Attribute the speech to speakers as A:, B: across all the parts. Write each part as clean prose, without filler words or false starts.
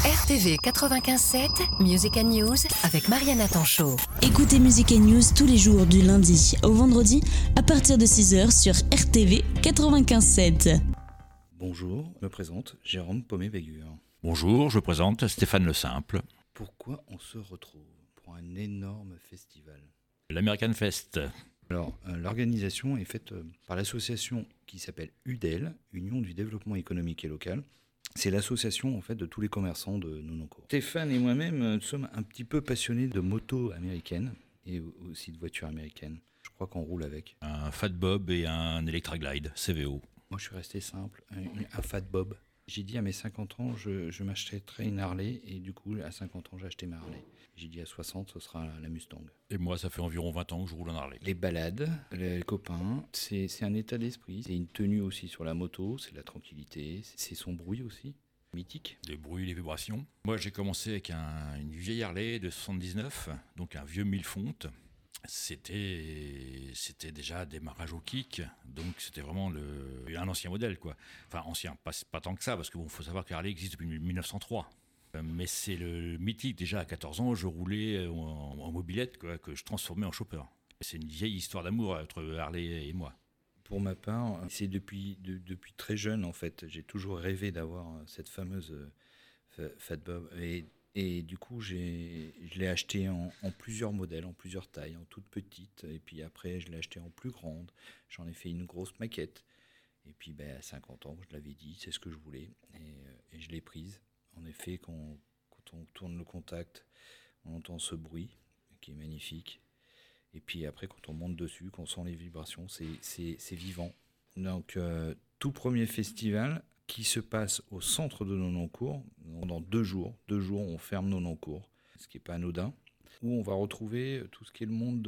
A: RTV 95.7, Music & News avec Mariana Tanchot.
B: Écoutez Music & News tous les jours du lundi au vendredi à partir de 6h sur RTV 95.7.
C: Bonjour, je me présente Jérôme Pommet-Bégur.
D: Bonjour, je présente Stéphane Le Simple.
C: Pourquoi on se retrouve pour un énorme festival ?
D: L'American Fest.
C: Alors, l'organisation est faite par l'association qui s'appelle UDEL, Union du développement économique et local. C'est l'association en fait de tous les commerçants de Nonancourt. Stéphane et moi-même sommes un petit peu passionnés de motos américaines et aussi de voitures américaines. Je crois qu'on roule avec.
D: Un Fat Bob et un Electra Glide, CVO.
C: Moi, je suis resté simple, un Fat Bob. J'ai dit à mes 50 ans, je m'achèterai une Harley et du coup, à 50 ans, j'ai acheté ma Harley. J'ai dit à 60, ce sera la Mustang.
D: Et moi, ça fait environ 20 ans que je roule en Harley.
C: Les balades, les copains, c'est un état d'esprit. C'est une tenue aussi sur la moto, c'est la tranquillité, c'est son bruit aussi, mythique.
D: Les bruits, les vibrations. Moi, j'ai commencé avec une vieille Harley de 79, donc un vieux 1000 fontes. C'était déjà démarrage au kick, donc c'était vraiment un ancien modèle, quoi. Enfin, ancien, pas tant que ça, parce qu'il faut savoir que Harley existe depuis 1903. Mais c'est le mythique, déjà à 14 ans, je roulais en mobilette, quoi, que je transformais en chopper. C'est une vieille histoire d'amour entre Harley et moi.
C: Pour ma part, c'est depuis très jeune, en fait. J'ai toujours rêvé d'avoir cette fameuse Fat Bob. Et du coup, je l'ai acheté en plusieurs modèles, en plusieurs tailles, en toute petite. Et puis après, je l'ai acheté en plus grande. J'en ai fait une grosse maquette. Et puis à 50 ans, je l'avais dit, c'est ce que je voulais. Et je l'ai prise. En effet, quand on tourne le contact, on entend ce bruit qui est magnifique. Et puis après, quand on monte dessus, qu'on sent les vibrations, c'est vivant. Donc, tout premier festival qui se passe au centre de Nonancourt, pendant 2 jours. 2 jours, on ferme Nonancourt, ce qui n'est pas anodin, où on va retrouver tout ce qui est le monde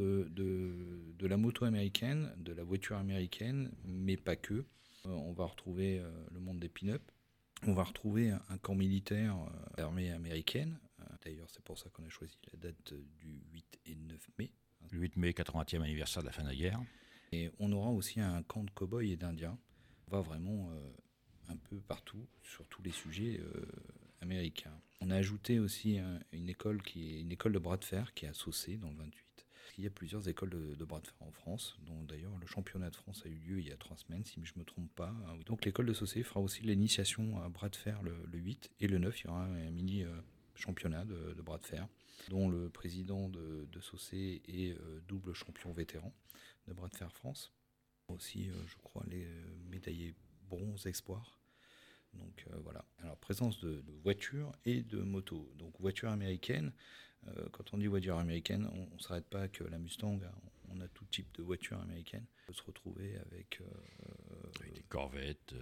C: de la moto américaine, de la voiture américaine, mais pas que. On va retrouver le monde des pin-up. On va retrouver un camp militaire armée américaine. D'ailleurs, c'est pour ça qu'on a choisi la date du 8 et 9 mai.
D: Le 8 mai, 80e anniversaire de la fin de la guerre.
C: Et on aura aussi un camp de cow-boys et d'indiens. On va vraiment un peu partout, sur tous les sujets américains. On a ajouté aussi une école de bras de fer qui est à Saucé, dans le 28. Il y a plusieurs écoles de bras de fer en France, dont d'ailleurs le championnat de France a eu lieu il y a 3 semaines, si je ne me trompe pas. Donc l'école de Saucé fera aussi l'initiation à bras de fer le 8 et le 9. Il y aura un mini championnat de bras de fer, dont le président de Saucé est double champion vétéran de bras de fer France. Aussi, je crois, les médaillés bronze espoir. Donc voilà. Alors présence de voitures et de motos. Donc voiture américaine. Quand on dit voiture américaine, on ne s'arrête pas que la Mustang. On a tout type de voiture américaine. On peut se retrouver avec
D: des Corvettes,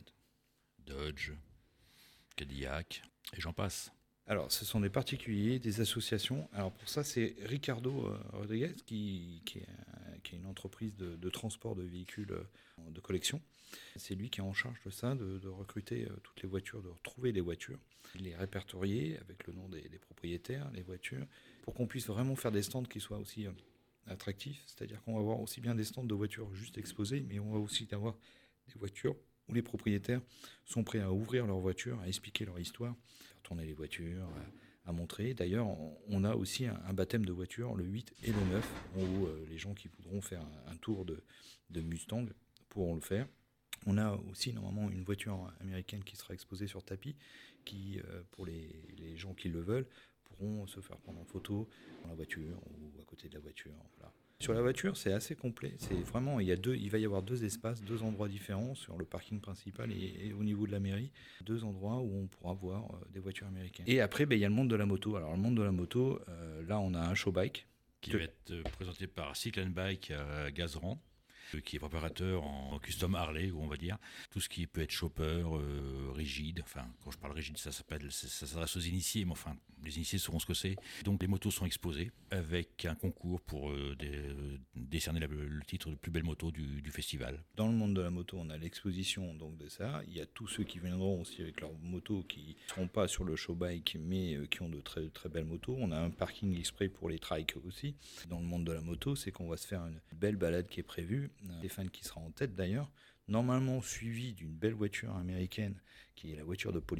D: Dodge, Cadillac, et j'en passe.
C: Alors, ce sont des particuliers, des associations. Alors, pour ça, c'est Ricardo Rodriguez, qui est une entreprise de transport de véhicules de collection. C'est lui qui est en charge de ça, de recruter toutes les voitures, de retrouver les voitures, les répertorier avec le nom des propriétaires, les voitures, pour qu'on puisse vraiment faire des stands qui soient aussi attractifs. C'est-à-dire qu'on va avoir aussi bien des stands de voitures juste exposées, mais on va aussi avoir des voitures où les propriétaires sont prêts à ouvrir leur voiture, à expliquer leur histoire, faire tourner les voitures, à montrer. D'ailleurs, on a aussi un baptême de voiture le 8 et le 9, où les gens qui voudront faire un tour de Mustang pourront le faire. On a aussi normalement une voiture américaine qui sera exposée sur tapis, qui, pour les gens qui le veulent, pourront se faire prendre en photo dans la voiture ou à côté de la voiture. Voilà. Sur la voiture, c'est assez complet. C'est vraiment, il va y avoir 2 espaces, 2 endroits différents sur le parking principal et au niveau de la mairie. 2 endroits où on pourra voir des voitures américaines. Et après, il y a le monde de la moto. Alors, le monde de la moto, là, on a un show bike
D: qui va être présenté par Cycle & Bike à Gazeran, qui est préparateur en custom Harley, on va dire. Tout ce qui peut être chopper, rigide. Enfin, quand je parle rigide, ça s'adresse aux initiés, mais enfin, les initiés sauront ce que c'est. Donc, les motos sont exposées avec un concours pour décerner le titre de plus belle moto du festival.
C: Dans le monde de la moto, on a l'exposition donc de ça. Il y a tous ceux qui viendront aussi avec leurs motos qui ne seront pas sur le show bike, mais qui ont de très, très belles motos. On a un parking exprès pour les trikes aussi. Dans le monde de la moto, c'est qu'on va se faire une belle balade qui est prévue. Stéphane qui sera en tête d'ailleurs, normalement suivi d'une belle voiture américaine qui est la voiture de police.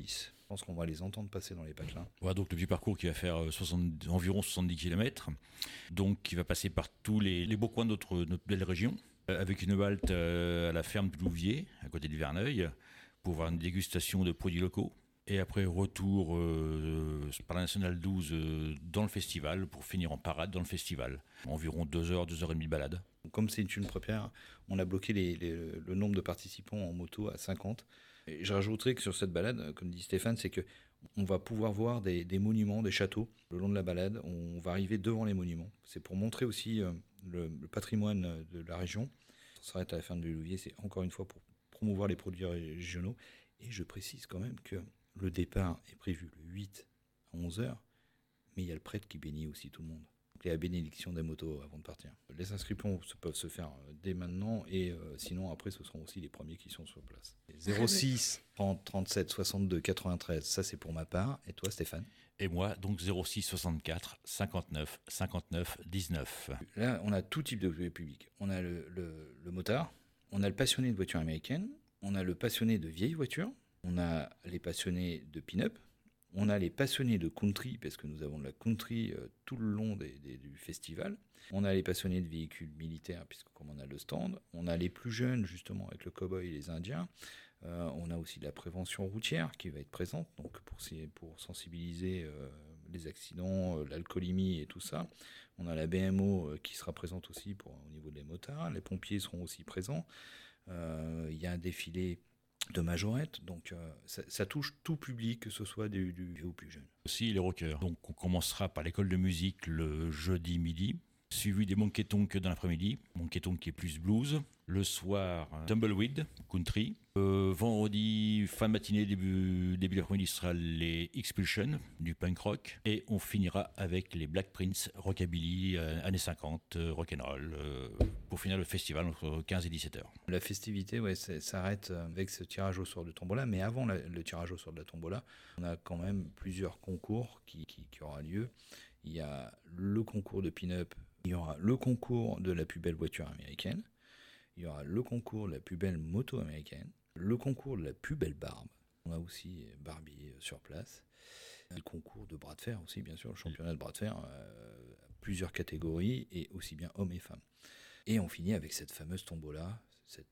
C: pense qu'on va les entendre passer dans les patelins.
D: Voilà donc le vieux parcours qui va faire environ 70 km, donc qui va passer par tous les beaux coins de notre belle région, avec une halte à la ferme du Louvier, à côté de Verneuil, pour voir une dégustation de produits locaux. Et après, retour par la Nationale 12 dans le festival, pour finir en parade dans le festival. Environ 2 heures, 2 heures et demie de balade.
C: Comme c'est une première, on a bloqué le nombre de participants en moto à 50. Et je rajouterais que sur cette balade, comme dit Stéphane, c'est qu'on va pouvoir voir des monuments, des châteaux. Le long de la balade, on va arriver devant les monuments. C'est pour montrer aussi le patrimoine de la région. On s'arrête à la ferme du Louvier, c'est encore une fois pour promouvoir les produits régionaux. Et je précise quand même que le départ est prévu le 8 à 11h, mais il y a le prêtre qui bénit aussi tout le monde. Donc, il y a la bénédiction des motos avant de partir. Les inscriptions peuvent se faire dès maintenant, et sinon après ce seront aussi les premiers qui sont sur place. 06 30 37 62 93, ça c'est pour ma part. Et toi Stéphane?
D: Et moi, donc 06 64 59 59 19.
C: Là, on a tout type de public. On a le motard, on a le passionné de voitures américaines, on a le passionné de vieilles voitures, on a les passionnés de pin-up, on a les passionnés de country, parce que nous avons de la country tout le long du festival. On a les passionnés de véhicules militaires, puisque comme on a le stand. On a les plus jeunes, justement, avec le cow-boy et les Indiens. On a aussi de la prévention routière qui va être présente, donc pour sensibiliser les accidents, l'alcoolémie et tout ça. On a la BMO qui sera présente aussi au niveau des motards. Les pompiers seront aussi présents. Il y a un défilé de majorette, donc ça touche tout public, que ce soit du vieux ou plus jeune.
D: Aussi les rockers. Donc on commencera par l'école de musique le jeudi midi, suivi des Monkey Tonk dans l'après-midi. Monkey Tonk qui est plus blues. Le soir, Tumbleweed, country. Vendredi, fin de matinée, début d'après-midi, ce sera les Expulsion, du punk rock. Et on finira avec les Black Prince, rockabilly, années 50, rock'n'roll, pour finir le festival entre 15 et 17 heures.
C: La festivité s'arrête avec ce tirage au sort de tombola, mais avant le tirage au sort de la tombola, on a quand même plusieurs concours qui aura lieu. Il y a le concours de pin-up, il y aura le concours de la plus belle voiture américaine, il y aura le concours de la plus belle moto américaine, le concours de la plus belle barbe. On a aussi Barbie sur place. Le concours de bras de fer aussi, bien sûr, le championnat de bras de fer, plusieurs catégories, et aussi bien hommes et femmes. Et on finit avec cette fameuse tombola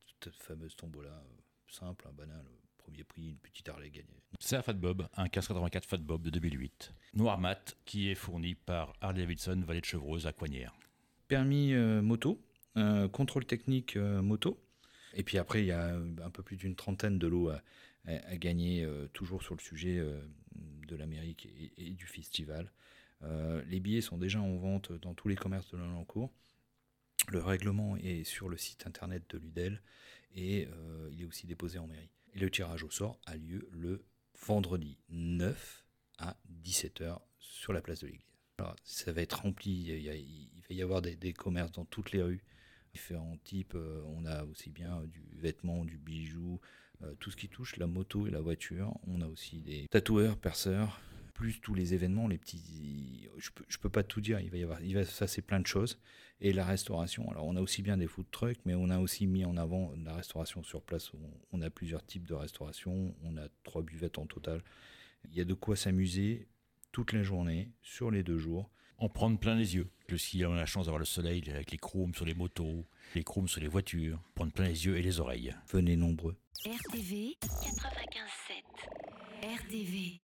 C: simple, banale. Premier prix, une petite Harley gagnée.
D: C'est un Fat Bob, un 1584 Fat Bob de 2008. Noir mat, qui est fourni par Harley Davidson, Vallée de Chevreuse à Coignières.
C: Permis moto, contrôle technique moto. Et puis après, il y a un peu plus d'une trentaine de lots à gagner, toujours sur le sujet de l'Amérique et du festival. Les billets sont déjà en vente dans tous les commerces de Lenoncourt. Le règlement est sur le site internet de l'UDEL, et il est aussi déposé en mairie. Et le tirage au sort a lieu le vendredi 9 à 17h sur la place de l'église. Alors, ça va être rempli, il va y avoir des commerces dans toutes les rues, différents types. On a aussi bien du vêtement, du bijou, tout ce qui touche la moto et la voiture. On a aussi des tatoueurs, perceurs, plus tous les événements, les petits. Je peux pas tout dire, il va se passer plein de choses. Et la restauration, alors on a aussi bien des food trucks, mais on a aussi mis en avant la restauration sur place. On a plusieurs types de restauration, on a 3 buvettes en total. Il y a de quoi s'amuser toute la journée, sur les 2 jours.
D: En prendre plein les yeux. Si on a la chance d'avoir le soleil avec les chromes sur les motos, les chromes sur les voitures, prendre plein les yeux et les oreilles.
C: Venez nombreux.
A: RTV 95.7. RTV